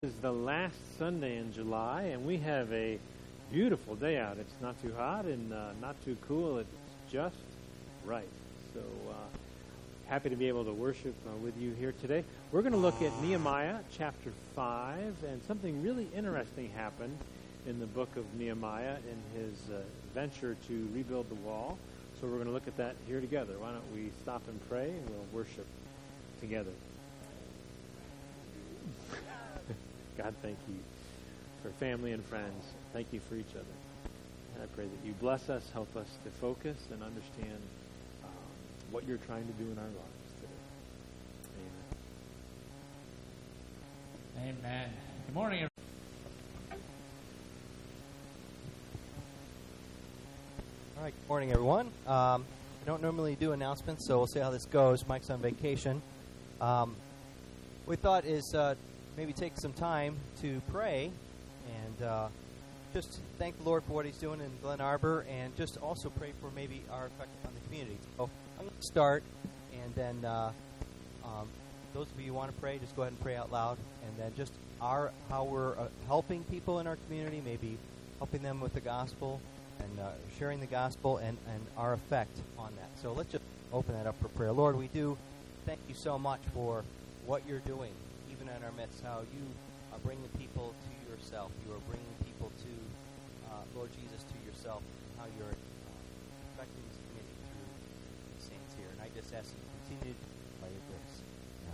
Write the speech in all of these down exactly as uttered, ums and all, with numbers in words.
This is the last Sunday in July, and we have a beautiful day out. It's not too hot and uh, not too cool. It's just right. So uh, happy to be able to worship uh, with you here today. We're going to look at Nehemiah chapter five, and something really interesting happened in the book of Nehemiah in his uh, venture to rebuild the wall. So we're going to look at that here together. Why don't we stop and pray, and we'll worship together. God, thank you for family and friends. Thank you for each other. And I pray that you bless us, help us to focus and understand um, what you're trying to do in our lives today. Amen. Amen. Good morning, everyone. All right, good morning, everyone. Um, I don't normally do announcements, so we'll see how this goes. Mike's on vacation. Um, we thought is... Uh, maybe take some time to pray and uh, just thank the Lord for what he's doing in Glen Arbor, and just also pray for maybe our effect on the community. So I'm going to start, and then uh, um, those of you who want to pray, just go ahead and pray out loud, and then just our how we're uh, helping people in our community, maybe helping them with the gospel and uh, sharing the gospel, and, and our effect on that. So let's just open that up for prayer. Lord, we do thank you so much for what you're doing in our midst, how you are bringing people to yourself. You are bringing people to, uh, Lord Jesus, to yourself, and how you're uh, affecting this community through the saints here. And I just ask you to continue by your grace. Amen.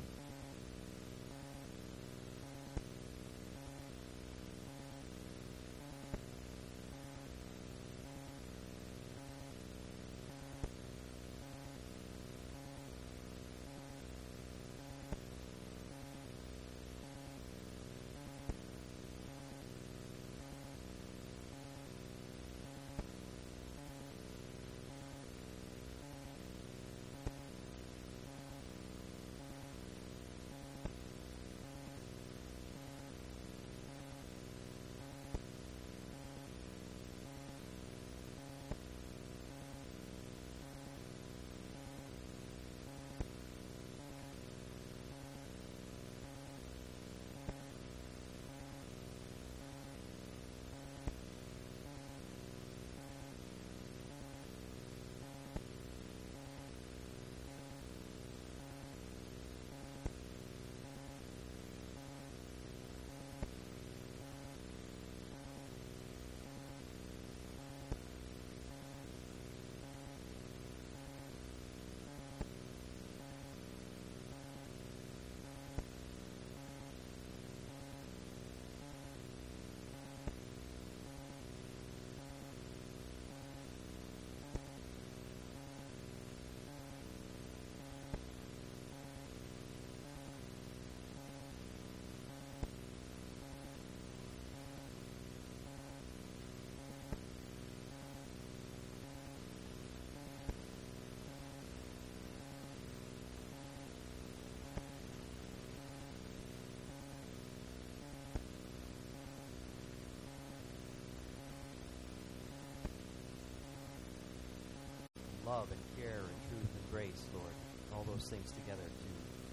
Love and care and truth and grace, Lord, all those things together to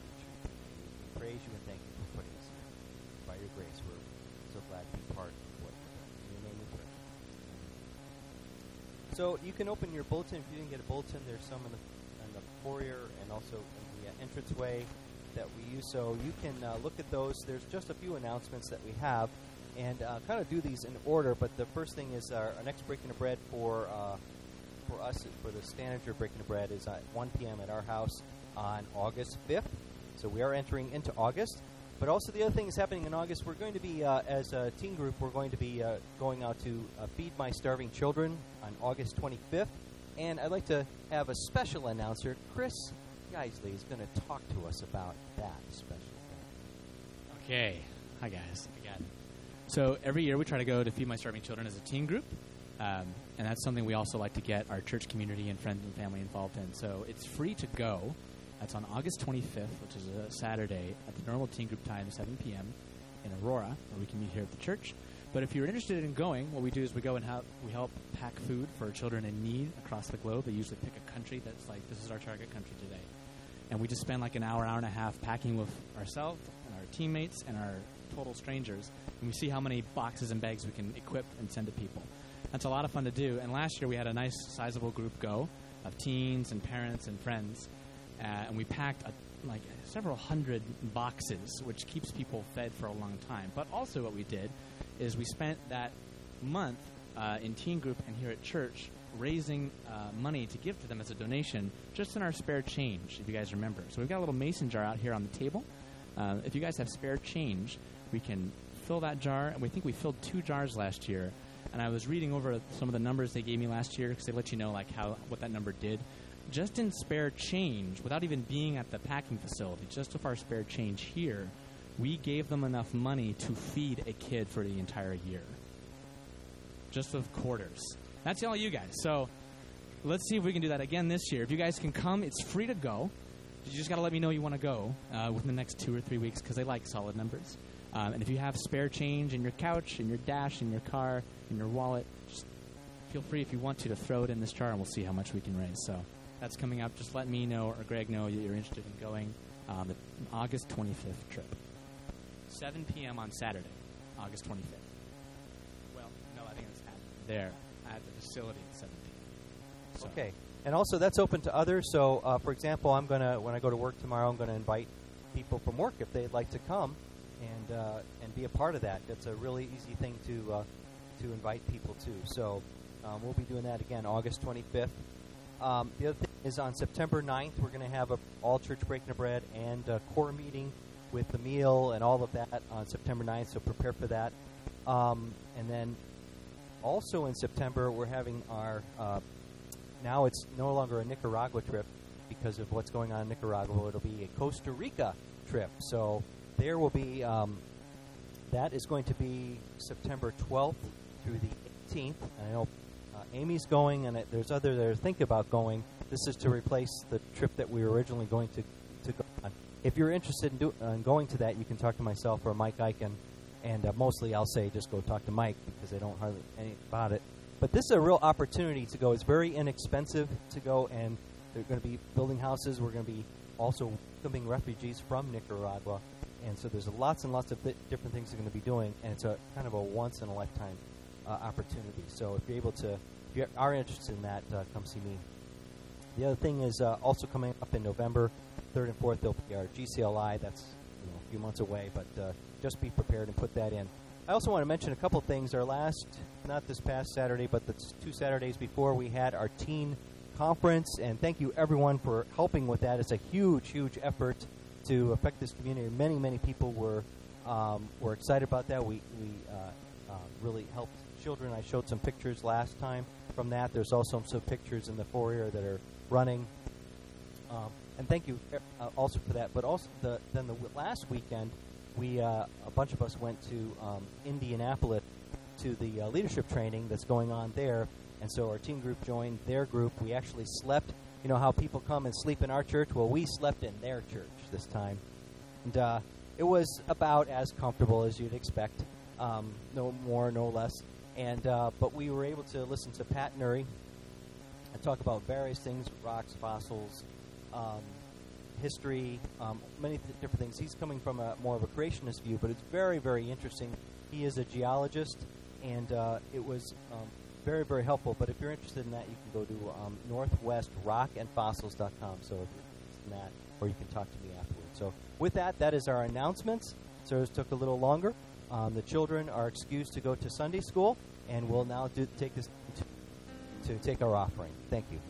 we praise you and thank you for putting us here. By your grace, we're so glad to be part of what you're doing. In your name we pray. So you can open your bulletin. If you didn't get a bulletin, there's some in the, in the foyer and also in the uh, entranceway that we use. So you can uh, look at those. There's just a few announcements that we have, and uh, kind of do these in order. But the first thing is our, our next Breaking of Bread for uh, for us, for the Stanager Breaking of Bread, is at one p.m. at our house on August fifth. So we are entering into August. But also the other thing is happening in August. We're going to be, uh, as a teen group, we're going to be uh, going out to uh, Feed My Starving Children on August twenty-fifth. And I'd like to have a special announcer. Chris Geisley is going to talk to us about that special thing. Okay. Hi, guys. Again. So every year we try to go to Feed My Starving Children as a teen group. Um, and that's something we also like to get our church community and friends and family involved in. So it's free to go. That's on August twenty-fifth, which is a Saturday, at the normal teen group time, seven p.m. in Aurora, where we can meet here at the church. But if you're interested in going, what we do is we go and help, we help pack food for children in need across the globe. They usually pick a country that's like, this is our target country today. And we just spend like an hour, hour and a half packing with ourselves and our teammates and our total strangers, and we see how many boxes and bags we can equip and send to people. That's a lot of fun to do. And last year we had a nice sizable group go of teens and parents and friends, uh, and we packed a, like several hundred boxes, which keeps people fed for a long time. But also what we did is we spent that month uh, in teen group and here at church raising uh, money to give to them as a donation just in our spare change, if you guys remember. So we've got a little mason jar out here on the table. Uh, if you guys have spare change, we can fill that jar, and we think we filled two jars last year. And I was reading over some of the numbers they gave me last year because they let you know like how what that number did. Just in spare change, without even being at the packing facility, just with our spare change here, we gave them enough money to feed a kid for the entire year. Just with quarters. That's all you guys. So let's see if we can do that again this year. If you guys can come, it's free to go. You just got to let me know you want to go uh, within the next two or three weeks because they like solid numbers. Um, and if you have spare change in your couch, in your dash, in your car, in your wallet, just feel free if you want to to throw it in this jar, and we'll see how much we can raise. So that's coming up. Just let me know or Greg know that you're interested in going on the August twenty-fifth trip. seven p.m. on Saturday, August twenty-fifth. Well, no, I think it's at there at the facility at seven p.m. So. Okay. And also, that's open to others. So, uh, for example, I'm going to, when I go to work tomorrow, I'm going to invite people from work if they'd like to come and uh, and be a part of that. That's a really easy thing to uh, to invite people to. So um, we'll be doing that again August twenty-fifth. Um, the other thing is on September ninth, we're going to have a all-church breaking of bread and a core meeting with the meal and all of that on September ninth, so prepare for that. Um, and then also in September, we're having our, uh, now it's no longer a Nicaragua trip because of what's going on in Nicaragua. It'll be a Costa Rica trip. So there will be, um, that is going to be September twelfth through the eighteenth. And I know uh, Amy's going, and it, there's other that are thinking about going. This is to replace the trip that we were originally going to, to go on. If you're interested in, do, uh, in going to that, you can talk to myself or Mike Eichen. And uh, mostly I'll say just go talk to Mike because I don't hardly anything about it. But this is a real opportunity to go. It's very inexpensive to go, and they're going to be building houses. We're going to be also welcoming refugees from Nicaragua. And so there's lots and lots of th- different things they're going to be doing, and it's a kind of a once-in-a-lifetime uh, opportunity. So if you're able to, if you are interested in that, uh, come see me. The other thing is uh, also coming up in November, third and fourth, there'll be our G C L I. That's you know, a few months away, but uh, just be prepared and put that in. I also want to mention a couple things. Our last, not this past Saturday, but the two Saturdays before, we had our teen conference, and thank you everyone for helping with that. It's a huge, huge effort to affect this community. Many, many people were um, were excited about that. We we uh, uh, really helped children. I showed some pictures last time from that. There's also some pictures in the foyer that are running. Um, and thank you uh, also for that. But also the, then the last weekend, we uh, a bunch of us went to um, Indianapolis to the uh, leadership training that's going on there. And so our teen group joined their group. We actually slept. You know how people come and sleep in our church? Well, we slept in their church this time. And uh, it was about as comfortable as you'd expect. Um, no more, no less. And uh, but we were able to listen to Pat Nuri and talk about various things, rocks, fossils, um, history, um, many th- different things. He's coming from a more of a creationist view, but it's very, very interesting. He is a geologist, and uh, it was um, very, very helpful. But if you're interested in that, you can go to um, northwest rock and fossils dot com. So if you're interested in that, or you can talk to me afterwards. So with that, that is our announcements. So it took a little longer. Um, the children are excused to go to Sunday school, and we'll now do, take this to, to take our offering. Thank you.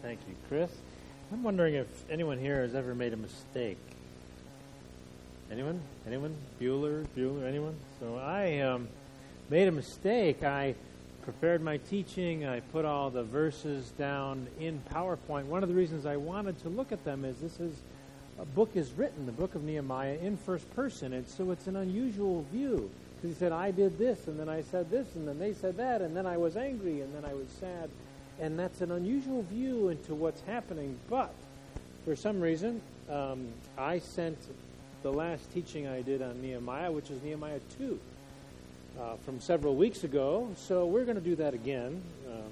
Thank you, Chris. I'm wondering if anyone here has ever made a mistake. Anyone? Anyone? Bueller? Bueller? Anyone? So I um, made a mistake. I prepared my teaching. I put all the verses down in PowerPoint. One of the reasons I wanted to look at them is this is a book is written, the book of Nehemiah, in first person, and so it's an unusual view. Because he said, I did this, and then I said this, and then they said that, and then I was angry, and then I was sad. And that's an unusual view into what's happening. But for some reason, um, I sent the last teaching I did on Nehemiah, which is Nehemiah two, uh, from several weeks ago. So we're going to do that again. Um,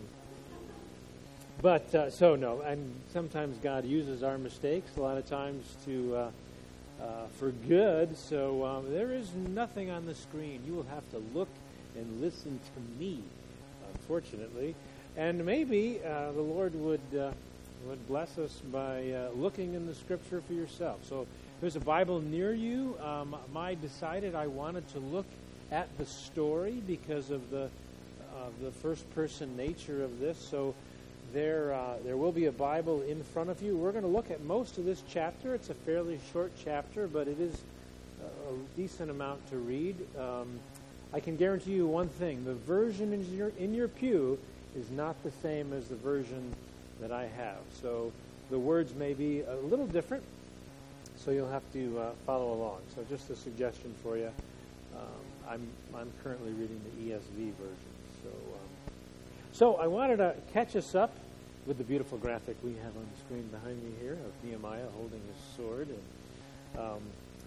but, uh, so no, and sometimes God uses our mistakes a lot of times to... Uh, Uh, for good, so um, there is nothing on the screen. You will have to look and listen to me, unfortunately. And maybe uh, the Lord would uh, would bless us by uh, looking in the Scripture for yourself. So if there's a Bible near you. Um, I decided I wanted to look at the story because of the uh, the first-person nature of this. So There, uh, there will be a Bible in front of you. We're going to look at most of this chapter. It's a fairly short chapter, but it is a decent amount to read. Um, I can guarantee you one thing. The version in your, in your pew is not the same as the version that I have. So the words may be a little different, so you'll have to uh, follow along. So just a suggestion for you. Um, I'm, I'm currently reading the E S V version. So... Um, So I wanted to catch us up with the beautiful graphic we have on the screen behind me here of Nehemiah holding his sword. And um,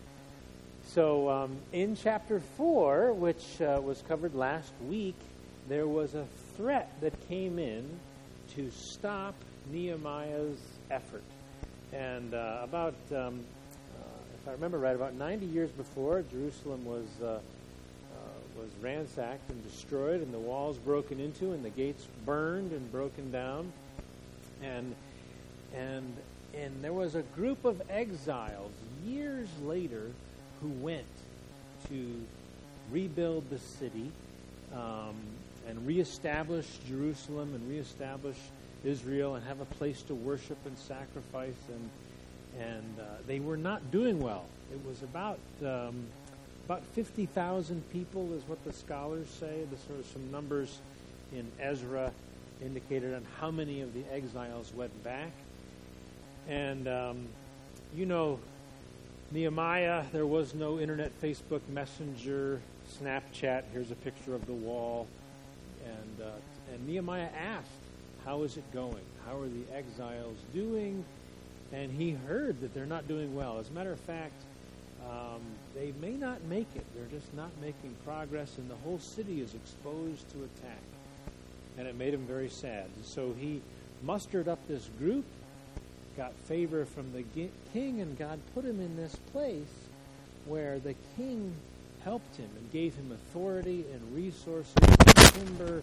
so um, in chapter four, which uh, was covered last week, there was a threat that came in to stop Nehemiah's effort. And uh, about, um, uh, if I remember right, about ninety years before, Jerusalem was... Uh, was ransacked and destroyed, and the walls broken into, and the gates burned and broken down, and and and there was a group of exiles years later who went to rebuild the city um, and reestablish Jerusalem and reestablish Israel and have a place to worship and sacrifice, and and uh, they were not doing well. It was about um, About fifty thousand people is what the scholars say. There's sort of some numbers in Ezra indicated on how many of the exiles went back. And, um, you know, Nehemiah, there was no internet, Facebook, Messenger, Snapchat. Here's a picture of the wall. And, uh, and Nehemiah asked, how is it going? How are the exiles doing? And he heard that they're not doing well. As a matter of fact, Um, they may not make it. They're just not making progress, and the whole city is exposed to attack. And it made him very sad. So he mustered up this group, got favor from the king, and God put him in this place where the king helped him and gave him authority and resources and timber.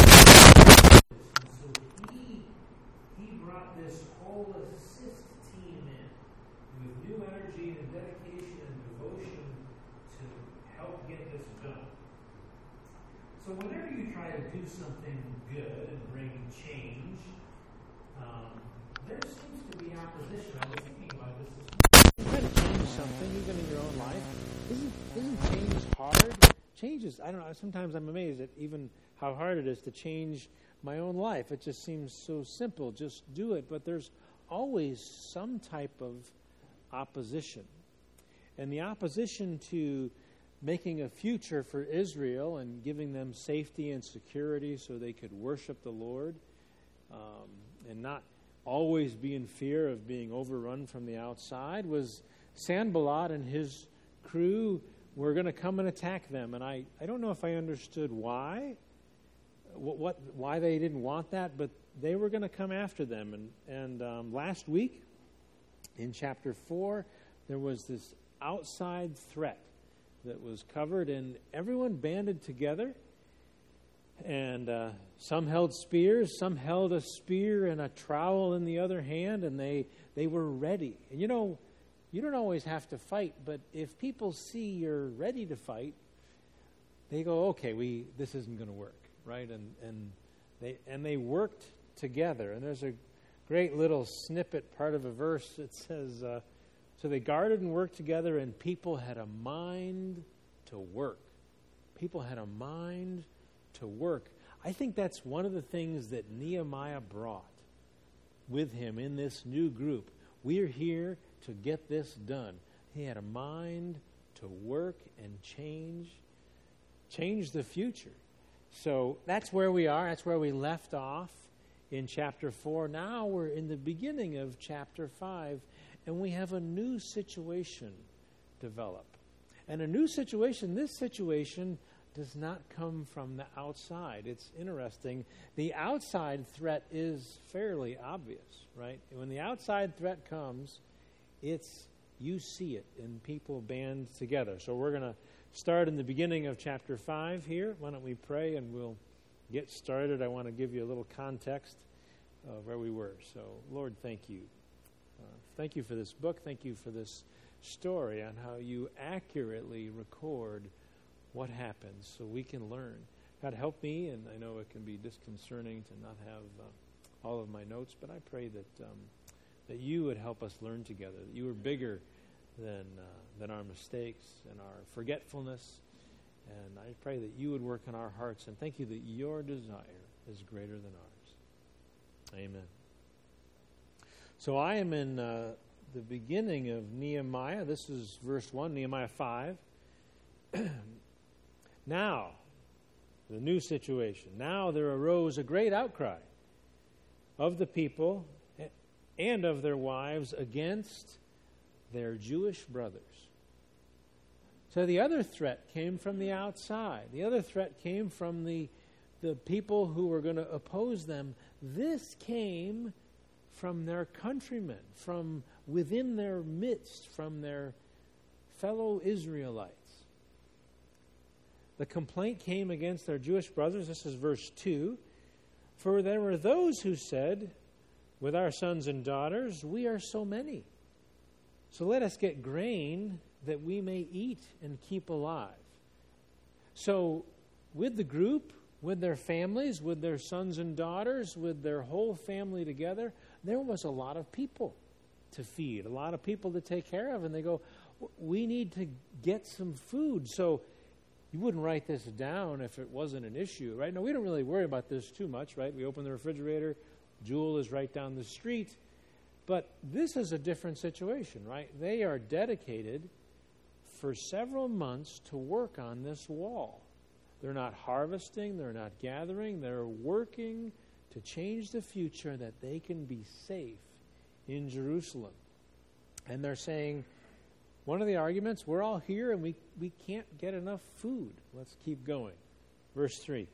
So he, he brought this whole assist team in with new energy and dedication and devotion to help get this done. So whenever you try to do something good and bring change, um, there seems to be opposition. I was thinking about this this morning. You try to change something, even in your own life. Isn't, isn't change hard? Change is, I don't know, sometimes I'm amazed at even how hard it is to change my own life. It just seems so simple. Just do it. But there's always some type of opposition. And the opposition to making a future for Israel and giving them safety and security so they could worship the Lord um, and not always be in fear of being overrun from the outside was Sanballat and his crew were going to come and attack them. And I, I don't know if I understood why, what, what why they didn't want that, but they were going to come after them. And, and um, last week, in chapter four, there was this outside threat that was covered, and everyone banded together. And uh, some held spears, some held a spear and a trowel in the other hand, and they, they were ready. And you know, you don't always have to fight, but if people see you're ready to fight, they go, okay, we this isn't going to work, right? And and they and they worked together. And there's a great little snippet, part of a verse. It says, uh, so they guarded and worked together, and people had a mind to work. People had a mind to work. I think that's one of the things that Nehemiah brought with him in this new group. We are here to get this done. He had a mind to work and change, change the future. So that's where we are. That's where we left off in chapter four. Now we're in the beginning of chapter five, and we have a new situation develop. And a new situation, this situation does not come from the outside. It's interesting. The outside threat is fairly obvious, right? When the outside threat comes, it's you see it in people band together. So we're going to start in the beginning of chapter five here. Why don't we pray and we'll get started. I want to give you a little context of where we were. So, Lord, thank you. Uh, thank you for this book. Thank you for this story on how you accurately record what happens so we can learn. God, help me, and I know it can be disconcerting to not have uh, all of my notes, but I pray that um, that you would help us learn together, that you are bigger than uh, than our mistakes and our forgetfulness, and I pray that you would work in our hearts, and thank you that your desire is greater than ours. Amen. So I am in uh, the beginning of Nehemiah. This is verse one, Nehemiah five. Now, the new situation. Now there arose a great outcry of the people and of their wives against their Jewish brothers. So the other threat came from the outside. The other threat came from the, the people who were going to oppose them. This came from their countrymen, from within their midst, from their fellow Israelites. The complaint came against their Jewish brothers. This is verse two. For there were those who said, with our sons and daughters, we are so many. So let us get grain that we may eat and keep alive. So with the group, with their families, with their sons and daughters, with their whole family together, there was a lot of people to feed, a lot of people to take care of. And they go, we need to get some food. So you wouldn't write this down if it wasn't an issue, right? No, we don't really worry about this too much, right? We open the refrigerator, Jewel is right down the street. But this is a different situation, right? They are dedicated for several months to work on this wall. They're not harvesting, they're not gathering, they're working to change the future that they can be safe in Jerusalem. And they're saying, one of the arguments, we're all here and we, we can't get enough food. Let's keep going. Verse three.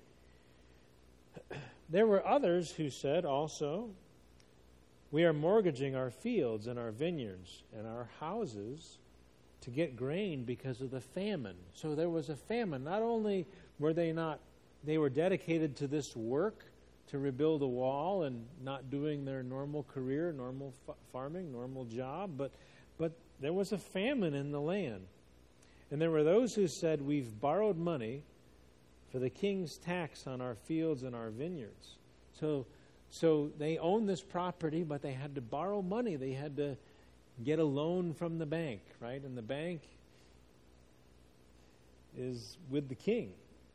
There were others who said also, we are mortgaging our fields and our vineyards and our houses to get grain because of the famine. So there was a famine. Not only were they not, they were dedicated to this work to rebuild a wall and not doing their normal career, normal f- farming, normal job, but but there was a famine in the land. And there were those who said, we've borrowed money for the king's tax on our fields and our vineyards. So so they owned this property, but they had to borrow money. They had to get a loan from the bank, right? And the bank is with the king.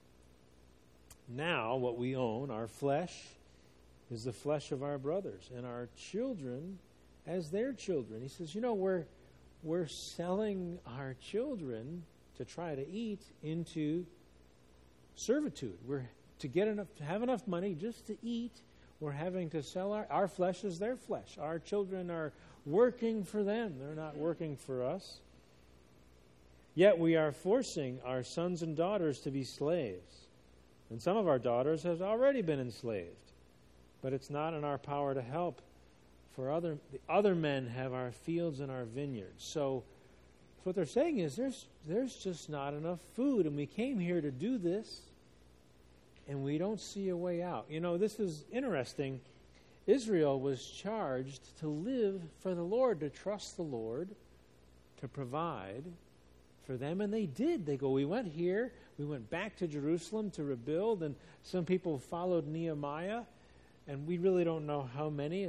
Now what we own, our flesh, is the flesh of our brothers, and our children as their children. He says, you know, we're we're selling our children to try to eat into servitude. We're to get enough, to have enough money just to eat. We're having to sell our, our flesh is their flesh. Our children are working for them. They're not working for us. Yet we are forcing our sons and daughters to be slaves. And some of our daughters have already been enslaved. But it's not in our power to help. For other the other men have our fields and our vineyards. So, so what they're saying is there's there's just not enough food, and we came here to do this, and we don't see a way out. You know, this is interesting. Israel was charged to live for the Lord, to trust the Lord, to provide for them, and they did. They go, we went here, we went back to Jerusalem to rebuild, and some people followed Nehemiah, and we really don't know how many as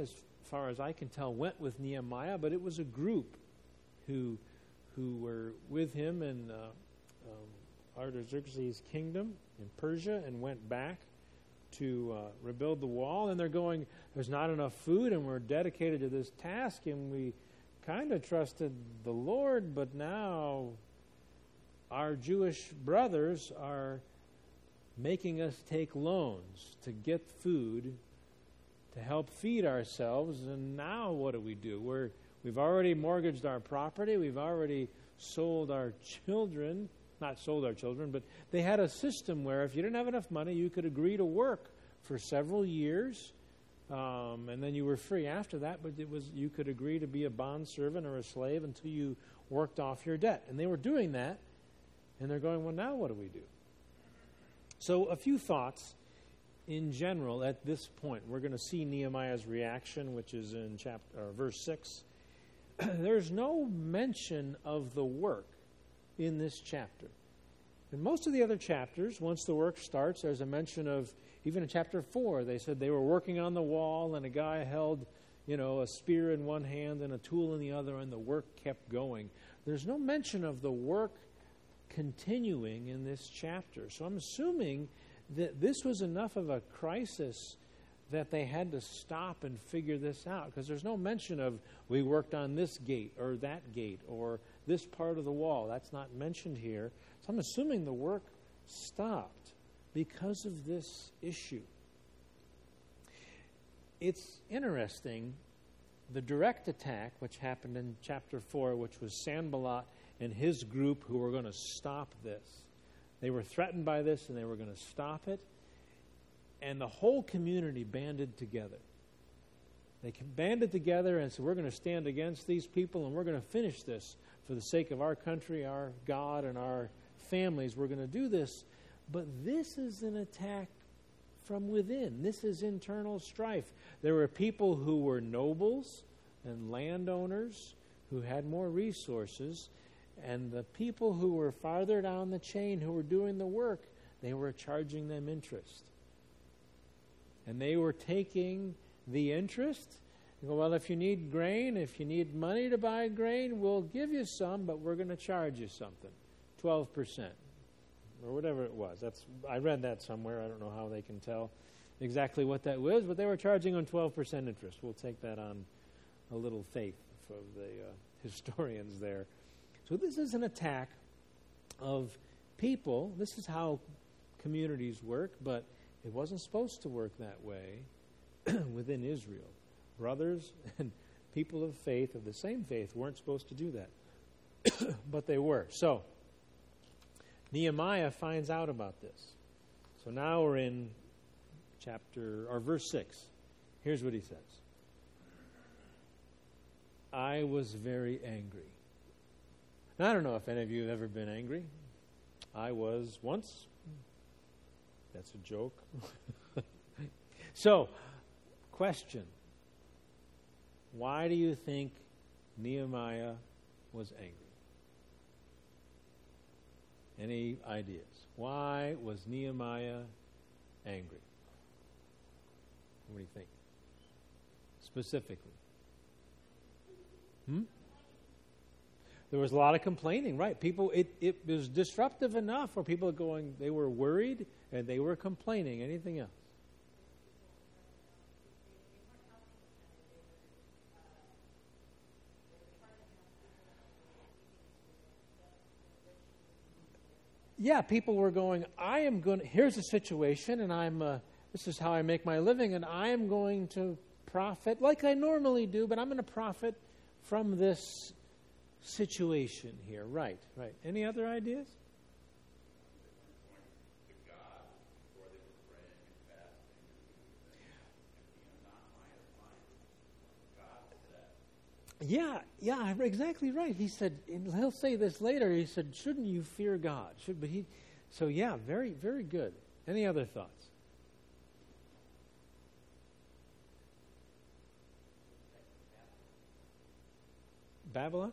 far as I can tell, went with Nehemiah, but it was a group who who were with him in uh, um, Artaxerxes' kingdom in Persia and went back to uh, rebuild the wall. And they're going, there's not enough food, and we're dedicated to this task, and we kind of trusted the Lord, but now our Jewish brothers are making us take loans to get food to help feed ourselves, and now what do we do? We're, we've already mortgaged our property, we've already sold our children, not sold our children, but they had a system where if you didn't have enough money, you could agree to work for several years, um, and then you were free after that, but it was you could agree to be a bondservant or a slave until you worked off your debt. And they were doing that, and they're going, well, now what do we do? So a few thoughts in general at this point. We're going to see Nehemiah's reaction, which is in chapter or verse six. There's no mention of the work in this chapter. In most of the other chapters, once the work starts, there's a mention of, even in chapter four, they said they were working on the wall and a guy held, you know, a spear in one hand and a tool in the other, and the work kept going. There's no mention of the work continuing in this chapter. So I'm assuming that this was enough of a crisis that they had to stop and figure this out, because there's no mention of we worked on this gate or that gate or this part of the wall. That's not mentioned here. So I'm assuming the work stopped because of this issue. It's interesting, the direct attack, which happened in chapter four, which was Sanballat and his group who were going to stop this. They were threatened by this, and they were going to stop it. And the whole community banded together. They banded together and said, we're going to stand against these people, and we're going to finish this for the sake of our country, our God, and our families. We're going to do this. But this is an attack from within. This is internal strife. There were people who were nobles and landowners who had more resources, and the people who were farther down the chain who were doing the work, they were charging them interest. And they were taking the interest and go, well, if you need grain, if you need money to buy grain, we'll give you some, but we're going to charge you something, twelve percent or whatever it was. That's I read that somewhere. I don't know how they can tell exactly what that was, but they were charging on twelve percent interest. We'll take that on a little faith of the uh, historians there. So this is an attack of people. This is how communities work, but it wasn't supposed to work that way within Israel. Brothers and people of faith, of the same faith, weren't supposed to do that. But they were. So, Nehemiah finds out about this. So now we're in chapter, or verse six. Here's what he says. I was very angry. Now, I don't know if any of you have ever been angry. I was once. That's a joke. So, question. Why do you think Nehemiah was angry? Any ideas? Why was Nehemiah angry? What do you think? Specifically. Hmm? There was a lot of complaining, right? People, it, it was disruptive enough where people are going, they were worried and they were complaining. Anything else? Yeah, people were going, I am going to, here's the situation, and I'm, uh, this is how I make my living, and I am going to profit, like I normally do, but I'm going to profit from this situation here. Right, right. Any other ideas? Yeah, yeah, exactly right. He said, and he'll say this later, he said, shouldn't you fear God? Should, but he, so yeah, very, very good. Any other thoughts? Babylon?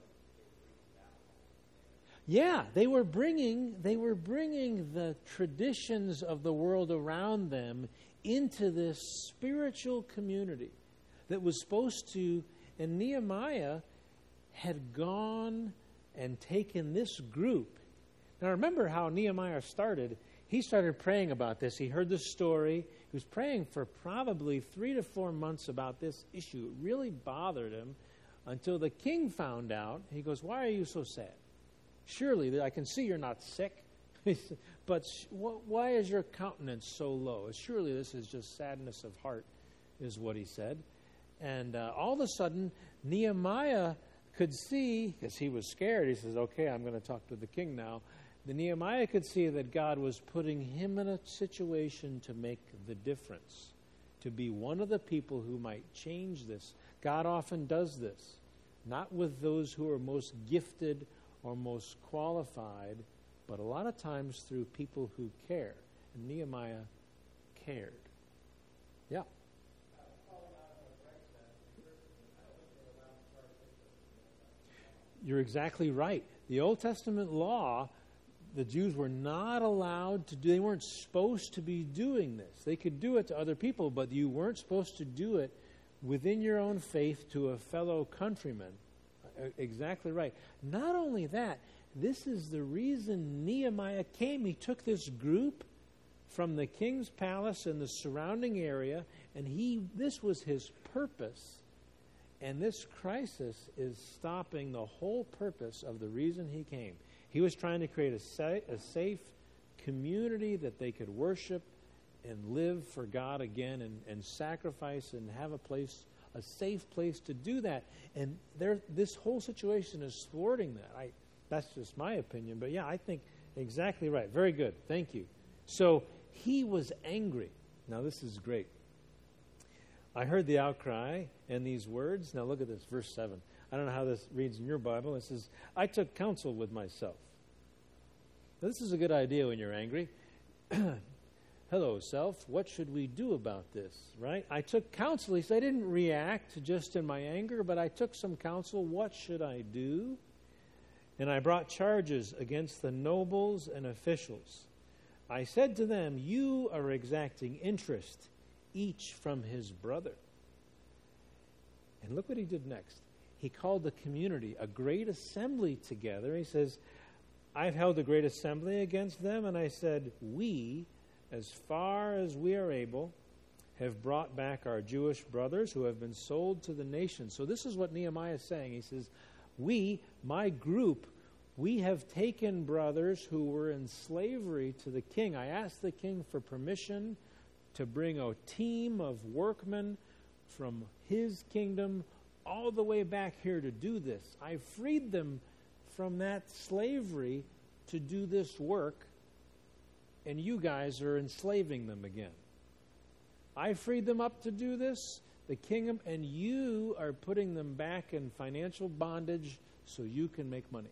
Yeah, they were bringing they were bringing the traditions of the world around them into this spiritual community. that was supposed to, and Nehemiah had gone and taken this group. Now remember how Nehemiah started. He started praying about this. He heard the story. He was praying for probably three to four months about this issue. It really bothered him until the king found out. He goes, why are you so sad? Surely, I can see you're not sick. But why is your countenance so low? Surely this is just sadness of heart, is what he said. And uh, all of a sudden, Nehemiah could see, because he was scared, he says, okay, I'm going to talk to the king now. The Nehemiah could see that God was putting him in a situation to make the difference, to be one of the people who might change this. God often does this, not with those who are most gifted or most qualified, but a lot of times through people who care. And Nehemiah cared. Yeah. You're exactly right. The Old Testament law, the Jews were not allowed to do, they weren't supposed to be doing this. They could do it to other people, but you weren't supposed to do it within your own faith to a fellow countryman. Exactly right. Not only that, this is the reason Nehemiah came. He took this group from the king's palace and the surrounding area, and he this was his purpose. And this crisis is stopping the whole purpose of the reason he came. He was trying to create a, sa- a safe community that they could worship and live for God again and, and sacrifice and have a place, a safe place to do that. And there, this whole situation is thwarting that. I, that's just my opinion. But yeah, I think exactly right. Very good. Thank you. So he was angry. Now this is great. I heard the outcry and these words. Now look at this, verse seven. I don't know how this reads in your Bible. It says, I took counsel with myself. Now, this is a good idea when you're angry. Hello, self. What should we do about this, right? I took counsel. He said, I didn't react just in my anger, but I took some counsel. What should I do? And I brought charges against the nobles and officials. I said to them, you are exacting interest, each from his brother. And look what he did next. He called the community, a great assembly together. He says, I've held a great assembly against them, and I said, we, as far as we are able, have brought back our Jewish brothers who have been sold to the nations. So this is what Nehemiah is saying. He says, we, my group, we have taken brothers who were in slavery to the king. I asked the king for permission to bring a team of workmen from his kingdom all the way back here to do this. I freed them from that slavery to do this work, and you guys are enslaving them again. I freed them up to do this, the kingdom, and you are putting them back in financial bondage so you can make money.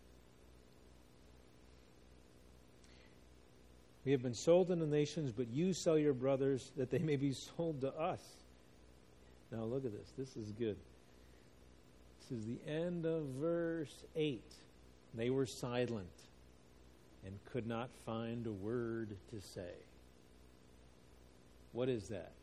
We have been sold in the nations, but you sell your brothers that they may be sold to us. Now look at this. This is good. This is the end of verse eight. They were silent and could not find a word to say. What is that?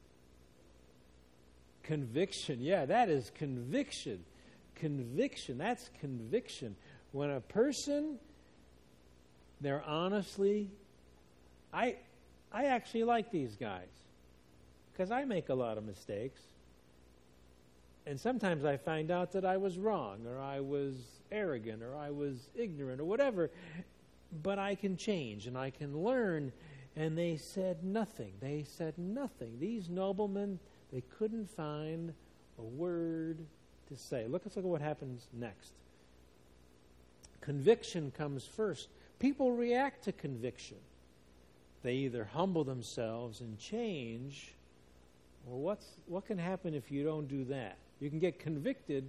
Conviction. Yeah, that is conviction. Conviction. That's conviction. When a person, they're honestly... I I actually like these guys because I make a lot of mistakes. And sometimes I find out that I was wrong or I was arrogant or I was ignorant or whatever. But I can change and I can learn. And they said nothing. They said nothing. These noblemen, they couldn't find a word to say. Look, let's look at what happens next. Conviction comes first. People react to conviction. They either humble themselves and change, or what's what can happen if you don't do that? You can get convicted.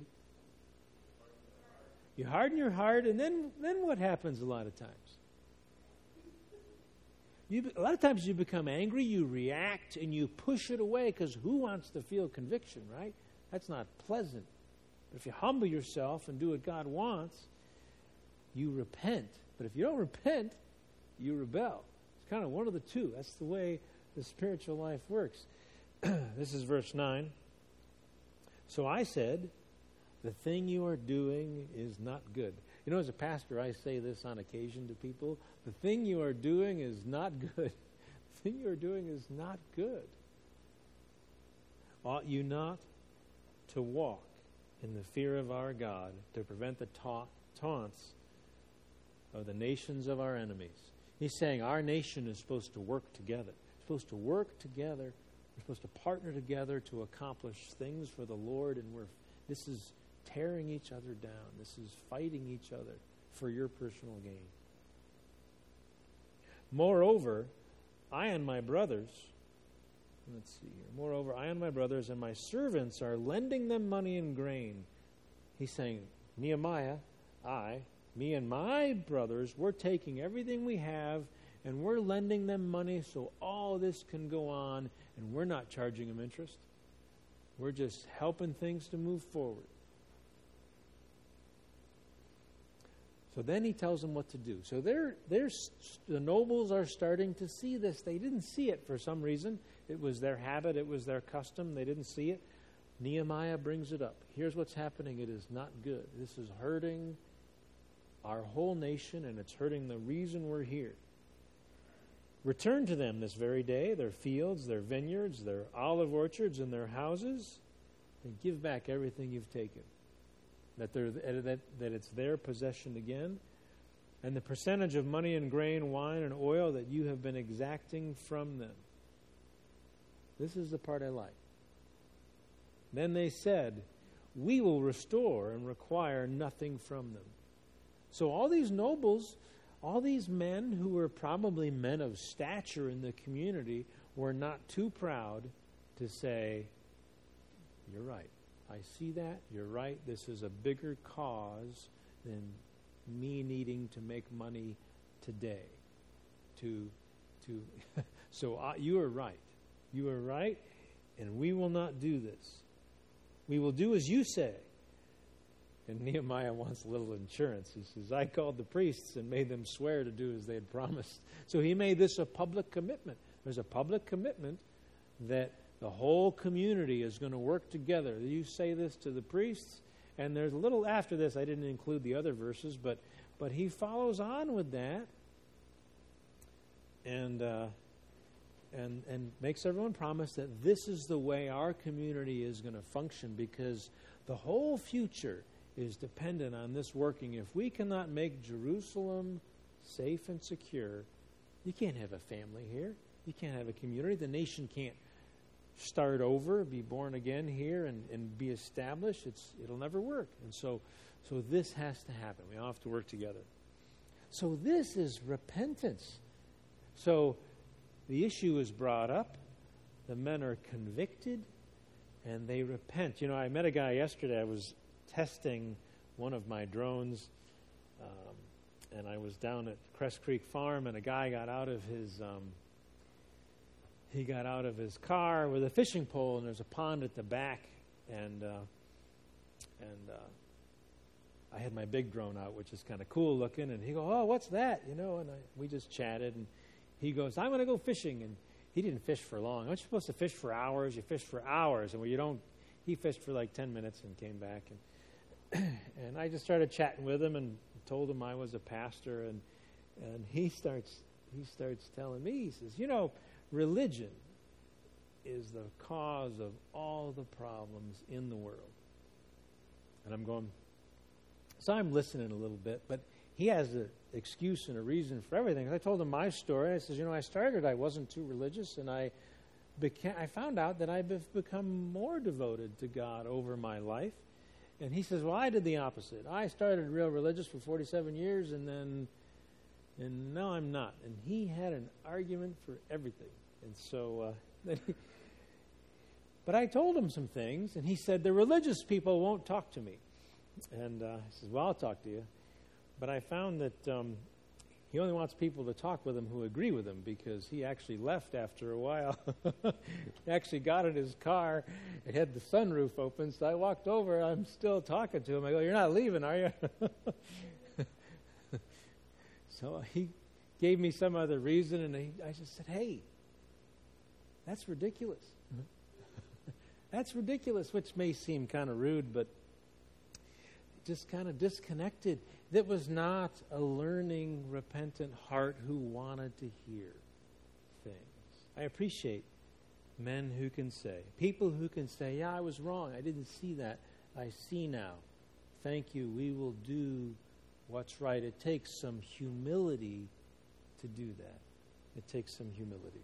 You harden your heart, and then, then what happens a lot of times? You, a lot of times you become angry, you react, and you push it away, because who wants to feel conviction, right? That's not pleasant. But if you humble yourself and do what God wants, you repent. But if you don't repent, you rebel. Kind of one of the two. That's the way the spiritual life works. This is verse nine. So I said, the thing you are doing is not good. You know, as a pastor, I say this on occasion to people. The thing you are doing is not good. The thing you are doing is not good. Ought you not to walk in the fear of our God to prevent the ta- taunts of the nations of our enemies? He's saying our nation is supposed to work together. It's supposed to work together. We're supposed to partner together to accomplish things for the Lord, and we're this is tearing each other down. This is fighting each other for your personal gain. Moreover, I and my brothers, let's see here. Moreover, I and my brothers and my servants are lending them money and grain. He's saying, Nehemiah, I, me and my brothers, we're taking everything we have and we're lending them money so all this can go on, and we're not charging them interest. We're just helping things to move forward. So then he tells them what to do. So they're, they're, the nobles are starting to see this. They didn't see it for some reason. It was their habit. It was their custom. They didn't see it. Nehemiah brings it up. Here's what's happening. It is not good. This is hurting our whole nation, and it's hurting the reason we're here. Return to them this very day their fields, their vineyards, their olive orchards, and their houses, and give back everything you've taken. That, they're, that, that it's their possession again, and the percentage of money and grain, wine and oil that you have been exacting from them. This is the part I like. Then they said, we will restore and require nothing from them. So all these nobles, all these men who were probably men of stature in the community were not too proud to say, you're right. I see that. You're right. This is a bigger cause than me needing to make money today. To, to. So uh, you are right. You are right, and we will not do this. We will do as you say. And Nehemiah wants a little insurance. He says, I called the priests and made them swear to do as they had promised. So he made this a public commitment. There's a public commitment that the whole community is going to work together. You say this to the priests, and there's a little after this. I didn't include the other verses, but but he follows on with that, and uh, and and makes everyone promise that this is the way our community is going to function, because the whole future is dependent on this working. If we cannot make Jerusalem safe and secure, you can't have a family here. You can't have a community. The nation can't start over, be born again here, and, and be established. It's it'll never work. And so so this has to happen. We all have to work together. So this is repentance. So the issue is brought up. The men are convicted, and they repent. You know, I met a guy yesterday. I was testing one of my drones, um, and I was down at Crest Creek Farm, and a guy got out of his um, he got out of his car with a fishing pole, and there's a pond at the back, and uh, and uh, I had my big drone out, which is kind of cool looking, and he goes, "Oh, what's that?" You know, and I, we just chatted, and he goes, "I'm going to go fishing," and he didn't fish for long. Aren't you supposed to fish for hours? You fish for hours, and when you don't, he fished for like ten minutes and came back, and and I just started chatting with him and told him I was a pastor, and and he starts he starts telling me, he says, you know, religion is the cause of all the problems in the world. And I'm going, so I'm listening a little bit, but he has an excuse and a reason for everything. I told him my story. I says, you know, I started, I wasn't too religious, and I became, I found out that I've become more devoted to God over my life. And he says, well, I did the opposite. I started real religious for forty-seven years, and then, and now I'm not. And he had an argument for everything. And so, uh, he, but I told him some things, and he said, the religious people won't talk to me. And uh, I said, well, I'll talk to you. But I found that um, he only wants people to talk with him who agree with him, because he actually left after a while. He actually got in his car. It had the sunroof open, so I walked over. I'm still talking to him. I go, you're not leaving, are you? So he gave me some other reason, and he, I just said, hey, that's ridiculous. That's ridiculous, which may seem kind of rude, but just kind of disconnected. That was not a learning, repentant heart who wanted to hear things. I appreciate men who can say, people who can say, yeah, I was wrong. I didn't see that. I see now. Thank you. We will do what's right. It takes some humility to do that. It takes some humility.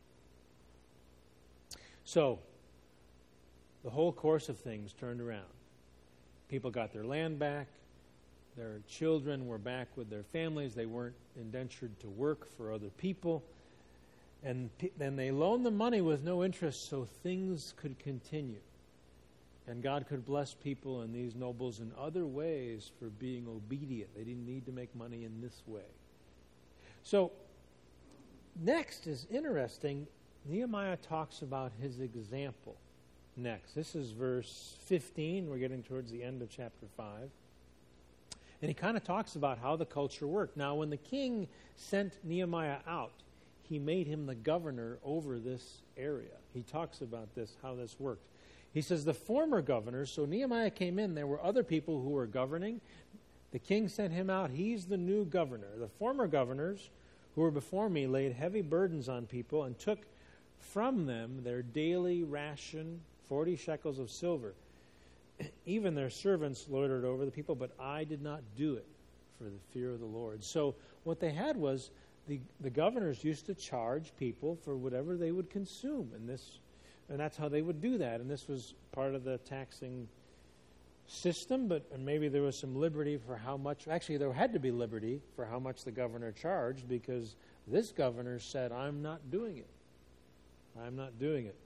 So, the whole course of things turned around. People got their land back. Their children were back with their families. They weren't indentured to work for other people. And then they loaned the money with no interest so things could continue. And God could bless people and these nobles in other ways for being obedient. They didn't need to make money in this way. So, next is interesting. Nehemiah talks about his example next. This is verse fifteen. We're getting towards the end of chapter five. And he kind of talks about how the culture worked. Now, when the king sent Nehemiah out, he made him the governor over this area. He talks about this, how this worked. He says the former governors, so Nehemiah came in, there were other people who were governing. The king sent him out. He's the new governor. The former governors who were before me laid heavy burdens on people and took from them their daily ration, forty shekels of silver. Even their servants loitered over the people, but I did not do it for the fear of the Lord. So what they had was the, the governors used to charge people for whatever they would consume, and this, and that's how they would do that. And this was part of the taxing system, but and maybe there was some liberty for how much. Actually, there had to be liberty for how much the governor charged, because this governor said, "I'm not doing it. I'm not doing it."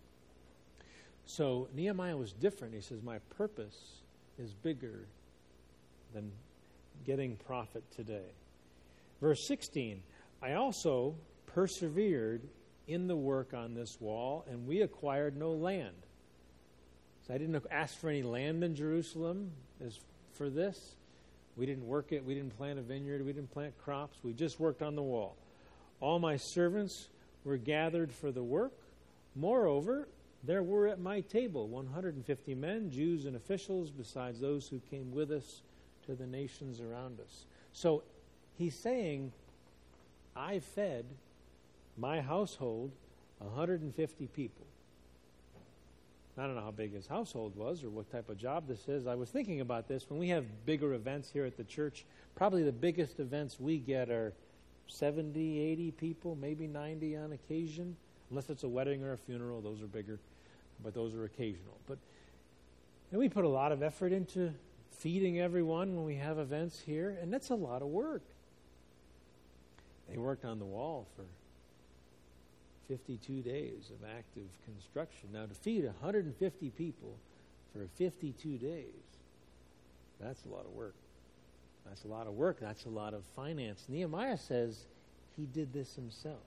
So Nehemiah was different. He says, my purpose is bigger than getting profit today. Verse sixteen, I also persevered in the work on this wall, and we acquired no land. So I didn't ask for any land in Jerusalem as for this. We didn't work it. We didn't plant a vineyard. We didn't plant crops. We just worked on the wall. All my servants were gathered for the work. Moreover, there were at my table one hundred fifty men, Jews and officials, besides those who came with us to the nations around us. So he's saying, I fed my household one hundred fifty people. I don't know how big his household was or what type of job this is. I was thinking about this. When we have bigger events here at the church, probably the biggest events we get are seventy, eighty people, maybe ninety on occasion. Unless it's a wedding or a funeral, those are bigger, but those are occasional. But and we put a lot of effort into feeding everyone when we have events here, and that's a lot of work. They worked on the wall for fifty-two days of active construction. Now, to feed one hundred fifty people for fifty-two days, that's a lot of work. That's a lot of work. That's a lot of finance. Nehemiah says he did this himself.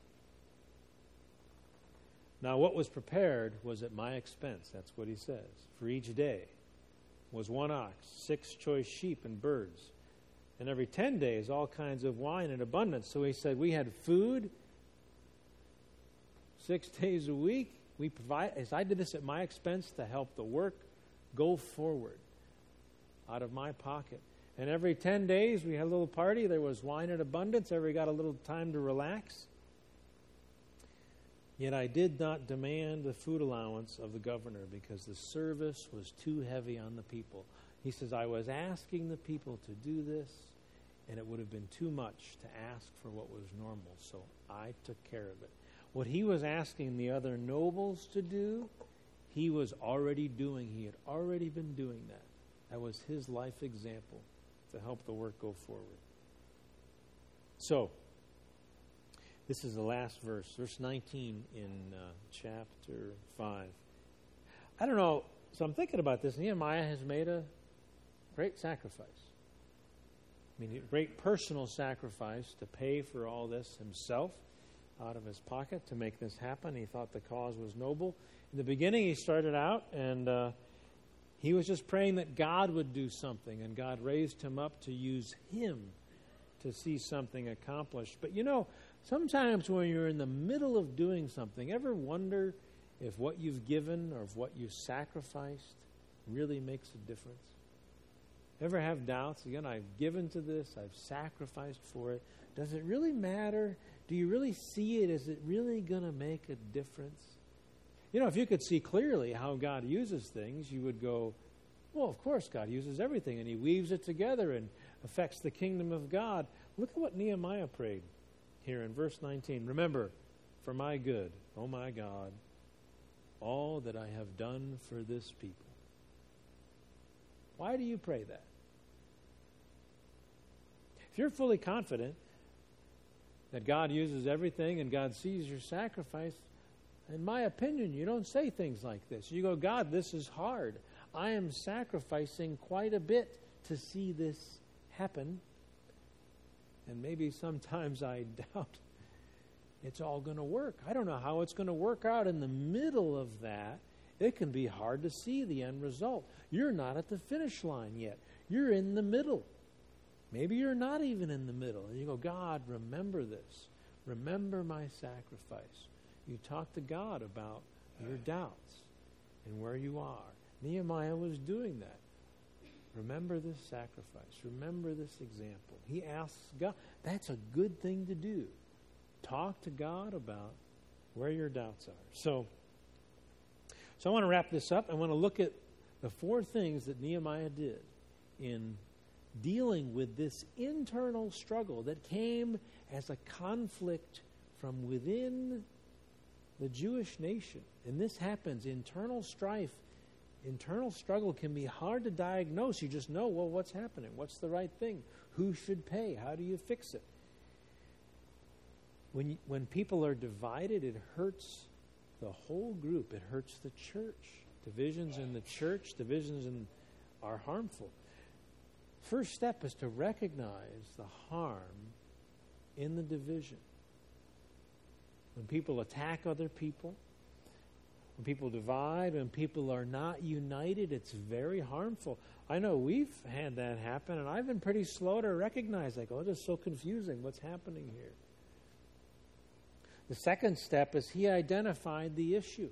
Now, what was prepared was at my expense. That's what he says. For each day was one ox, six choice sheep and birds, and every ten days all kinds of wine in abundance. So he said we had food six days a week. We provide. As I did this at my expense to help the work go forward out of my pocket. And every ten days we had a little party. There was wine in abundance. Everybody got a little time to relax. Yet I did not demand the food allowance of the governor because the service was too heavy on the people. He says, I was asking the people to do this, and it would have been too much to ask for what was normal, so I took care of it. What he was asking the other nobles to do, he was already doing. He had already been doing that. That was his life example to help the work go forward. So, this is the last verse, verse nineteen in uh, chapter five. I don't know, so I'm thinking about this. Nehemiah has made a great sacrifice. I mean, a great personal sacrifice to pay for all this himself out of his pocket to make this happen. He thought the cause was noble. In the beginning, he started out and uh, he was just praying that God would do something, and God raised him up to use him to see something accomplished. But you know, sometimes when you're in the middle of doing something, ever wonder if what you've given or if what you sacrificed really makes a difference? Ever have doubts? Again, I've given to this, I've sacrificed for it. Does it really matter? Do you really see it? Is it really going to make a difference? You know, if you could see clearly how God uses things, you would go, well, of course God uses everything, and he weaves it together and affects the kingdom of God. Look at what Nehemiah prayed here in verse nineteen. Remember, for my good, oh my God, all that I have done for this people. Why do you pray that? If you're fully confident that God uses everything and God sees your sacrifice, in my opinion, you don't say things like this. You go, God, this is hard. I am sacrificing quite a bit to see this happen. And maybe sometimes I doubt it's all going to work. I don't know how it's going to work out in the middle of that. It can be hard to see the end result. You're not at the finish line yet. You're in the middle. Maybe you're not even in the middle. And you go, God, remember this. Remember my sacrifice. You talk to God about your doubts and where you are. Nehemiah was doing that. Remember this sacrifice. Remember this example. He asks God. That's a good thing to do. Talk to God about where your doubts are. So, so I want to wrap this up. I want to look at the four things that Nehemiah did in dealing with this internal struggle that came as a conflict from within the Jewish nation. And this happens, internal strife, internal struggle can be hard to diagnose. You just know, well, what's happening? What's the right thing? Who should pay? How do you fix it? When you, when people are divided, it hurts the whole group. It hurts the church. Divisions in the church, divisions in, are harmful. First step is to recognize the harm in the division. When people attack other people, when people divide, when people are not united, it's very harmful. I know we've had that happen, and I've been pretty slow to recognize, like, oh, this is so confusing. What's happening here? The second step is he identified the issue.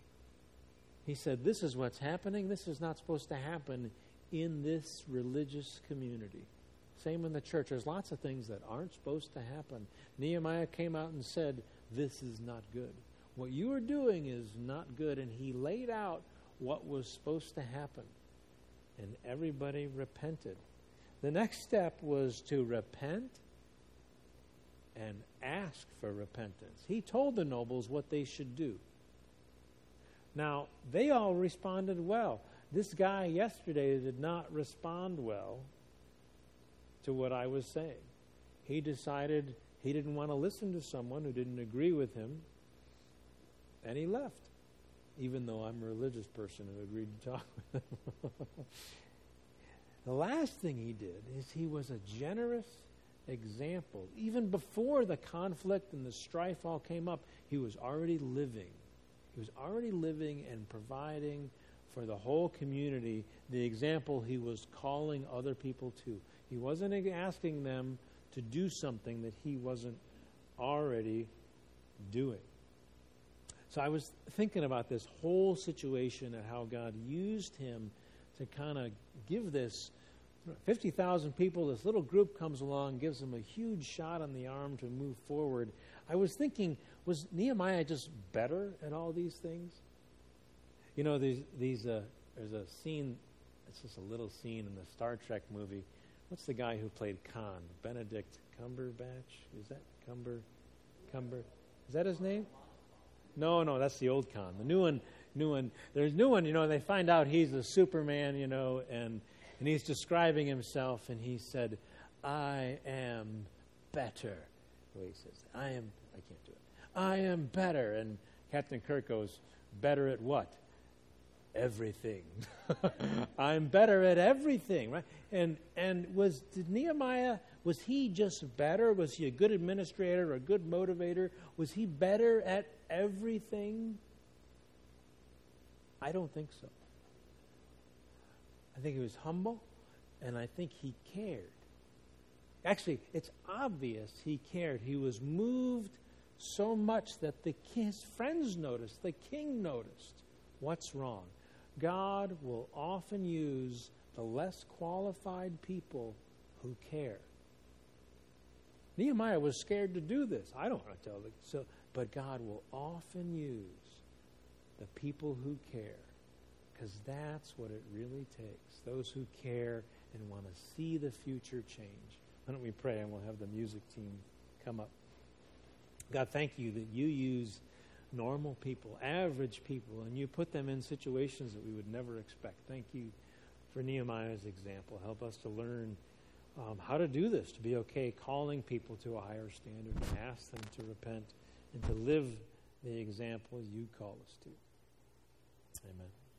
He said, this is what's happening. This is not supposed to happen in this religious community. Same in the church. There's lots of things that aren't supposed to happen. Nehemiah came out and said, this is not good. What you are doing is not good. And he laid out what was supposed to happen. And everybody repented. The next step was to repent and ask for repentance. He told the nobles what they should do. Now, they all responded well. This guy yesterday did not respond well to what I was saying. He decided he didn't want to listen to someone who didn't agree with him, and he left, even though I'm a religious person who agreed to talk with him. The last thing he did is he was a generous example. Even before the conflict and the strife all came up, he was already living. He was already living and providing for the whole community the example he was calling other people to. He wasn't asking them to do something that he wasn't already doing. So I was thinking about this whole situation and how God used him to kind of give this fifty thousand people, this little group comes along, gives them a huge shot on the arm to move forward. I was thinking, was Nehemiah just better at all these things? You know, these, these uh, there's a scene, it's just a little scene in the Star Trek movie. What's the guy who played Khan? Benedict Cumberbatch? Is that Cumber? Cumber? Is that his name? No, no, that's the old Khan. The new one, new one. There's new one, you know, they find out he's the Superman, you know, and, and he's describing himself, and he said, I am better. The way he says, I am, I can't do it. I am better. And Captain Kirk goes, better at what? Everything. I'm better at everything, right? And and was did Nehemiah, was he just better? Was he a good administrator or a good motivator? Was he better at everything? I don't think so. I think he was humble, and I think he cared. Actually, it's obvious he cared. He was moved so much that the his friends noticed, the king noticed. What's wrong? God will often use the less qualified people who care. Nehemiah was scared to do this. I don't want to tell you. So, but God will often use the people who care, because that's what it really takes. Those who care and want to see the future change. Why don't we pray, and we'll have the music team come up. God, thank you that you use normal people, average people, and you put them in situations that we would never expect. Thank you for Nehemiah's example. Help us to learn um, how to do this, to be okay calling people to a higher standard and ask them to repent and to live the example you call us to. Amen.